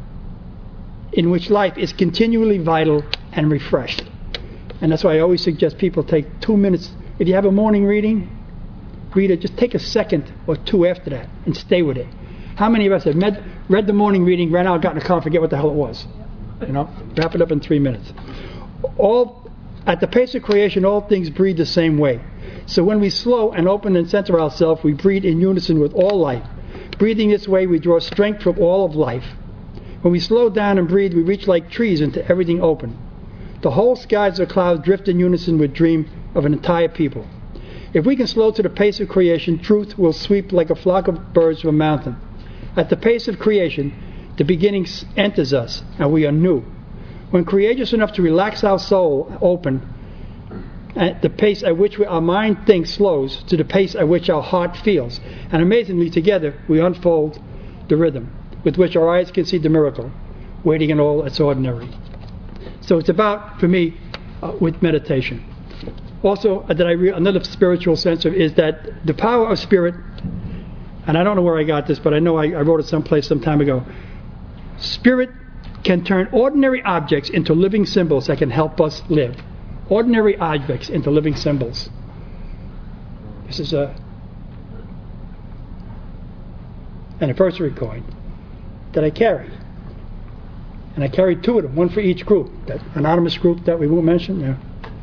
in which life is continually vital and refreshed. And that's why I always suggest people take 2 minutes. If you have a morning reading, read it. Just take a second or two after that and stay with it. How many of us have read the morning reading, ran out, got in the car, forget what the hell it was? Wrap it up in 3 minutes. At the pace of creation, all things breathe the same way. So when we slow and open and center ourselves, we breathe in unison with all life. Breathing this way, we draw strength from all of life. When we slow down and breathe, we reach like trees into everything open. The whole skies of clouds drift in unison with dream of an entire people. If we can slow to the pace of creation, truth will sweep like a flock of birds from a mountain. At the pace of creation, the beginning enters us, and we are new. When courageous enough to relax our soul open, at the pace at which our mind thinks slows to the pace at which our heart feels. And amazingly, together, we unfold the rhythm with which our eyes can see the miracle, waiting in all its ordinary. So it's about, for me, with meditation. Also, another spiritual sense of is that the power of spirit, and I don't know where I got this, but I know I wrote it someplace some time ago. Spirit can turn ordinary objects into living symbols that can help us live. Ordinary objects into living symbols. This is an anniversary coin that I carry. And I carried 2 of them, one for each group. That anonymous group that we won't mention. Yeah.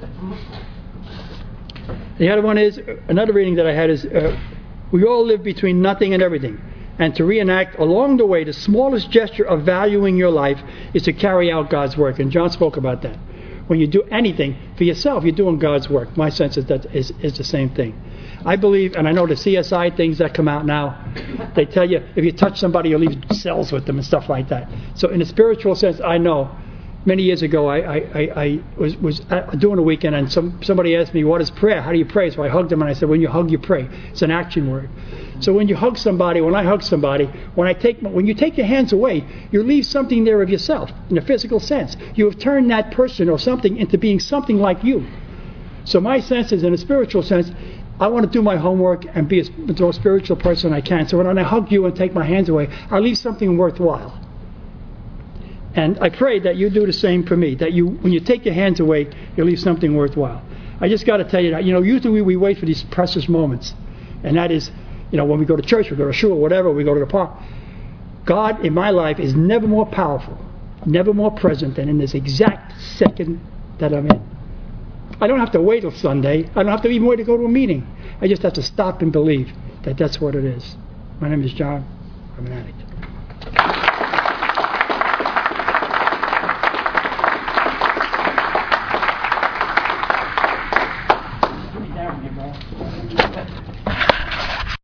The other one is, another reading that I had is, we all live between nothing and everything. And to reenact along the way, the smallest gesture of valuing your life is to carry out God's work. And John spoke about that. When you do anything for yourself, you're doing God's work. My sense is that is the same thing. I believe, and I know the CSI things that come out now, they tell you if you touch somebody, you leave cells with them and stuff like that. So in a spiritual sense, I know. Many years ago, I was doing a weekend, and somebody asked me, what is prayer? How do you pray? So I hugged them, and I said, when you hug, you pray. It's an action word. So when you hug somebody, when I hug somebody, when you take your hands away, you leave something there of yourself, in a physical sense. You have turned that person or something into being something like you. So my sense is, in a spiritual sense, I want to do my homework and be the most spiritual person I can. So when I hug you and take my hands away, I leave something worthwhile. And I pray that you do the same for me, that when you take your hands away, you leave something worthwhile. I just got to tell you that, usually we wait for these precious moments. And that is, when we go to church, we go to shul, whatever, we go to the park. God in my life is never more powerful, never more present than in this exact second that I'm in. I don't have to wait till Sunday. I don't have to even wait to go to a meeting. I just have to stop and believe that that's what it is. My name is John. I'm an addict.